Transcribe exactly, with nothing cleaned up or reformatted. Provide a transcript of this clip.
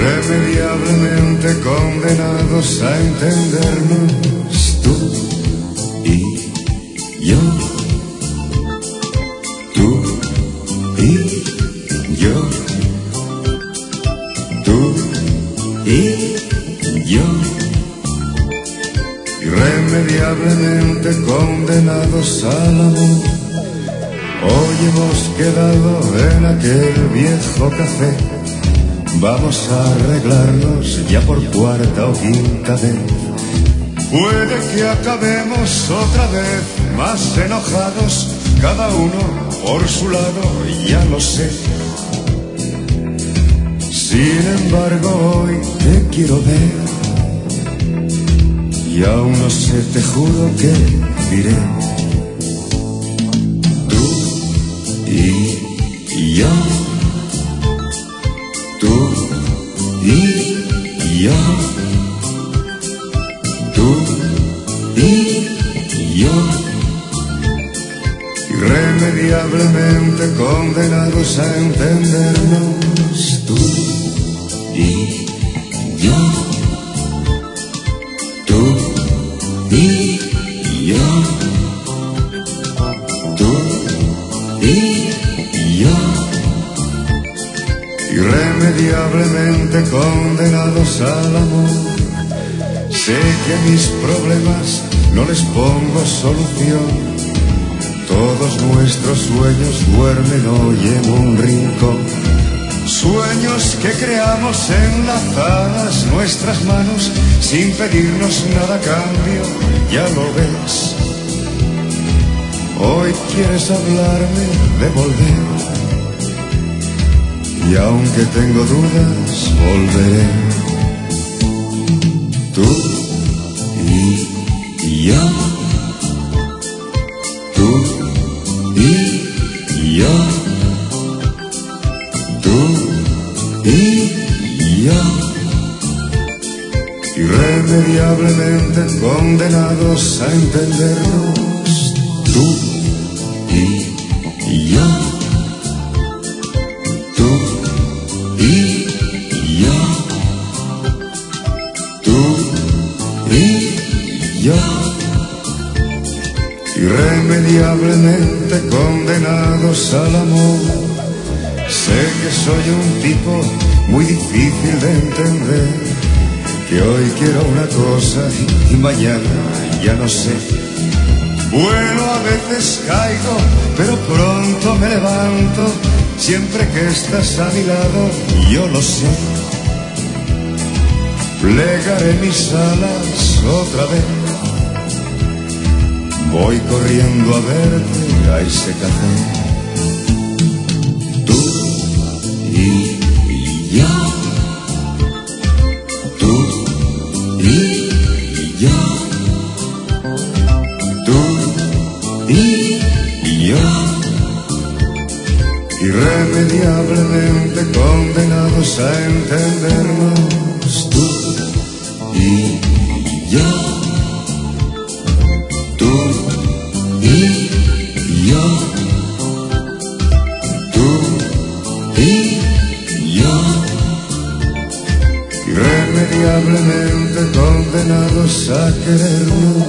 irremediablemente condenados a entendernos, tú y yo, tú y yo, tú y yo, irremediablemente condenados al amor. Hoy hemos quedado en aquel viejo café, vamos a arreglarnos ya por cuarta o quinta vez. Puede que acabemos otra vez más enojados, cada uno por su lado, ya lo sé. Sin embargo hoy te quiero ver, y aún no sé, te juro que diré. Tú y yo, tú y yo, tú y yo, irremediablemente condenados a entendernos, tú y yo, tú y yo, tú y yo, irremediablemente condenados al amor. Sé que mis problemas no les pongo solución, todos nuestros sueños duermen hoy en un rincón. Sueños que creamos enlazadas nuestras manos sin pedirnos nada a cambio, ya lo ves. Hoy quieres hablarme de volver, y aunque tengo dudas, volveré. Tú y yo, tú y yo, tú y yo, irremediablemente condenados a entendernos, tú y yo, tú y yo, tú y yo, irremediablemente condenados al amor. Sé que soy un tipo muy difícil de entender, que hoy quiero una cosa y mañana ya no sé. Bueno, a veces caigo, pero pronto me levanto, siempre que estás a mi lado, yo lo sé. Plegaré mis alas otra vez, voy corriendo a verte a ese café. Tú y yo, tú y yo, tú y yo, irremediablemente condenados a entendernos, tú y yo, tú y yo, tú y yo, irremediablemente condenados a querernos.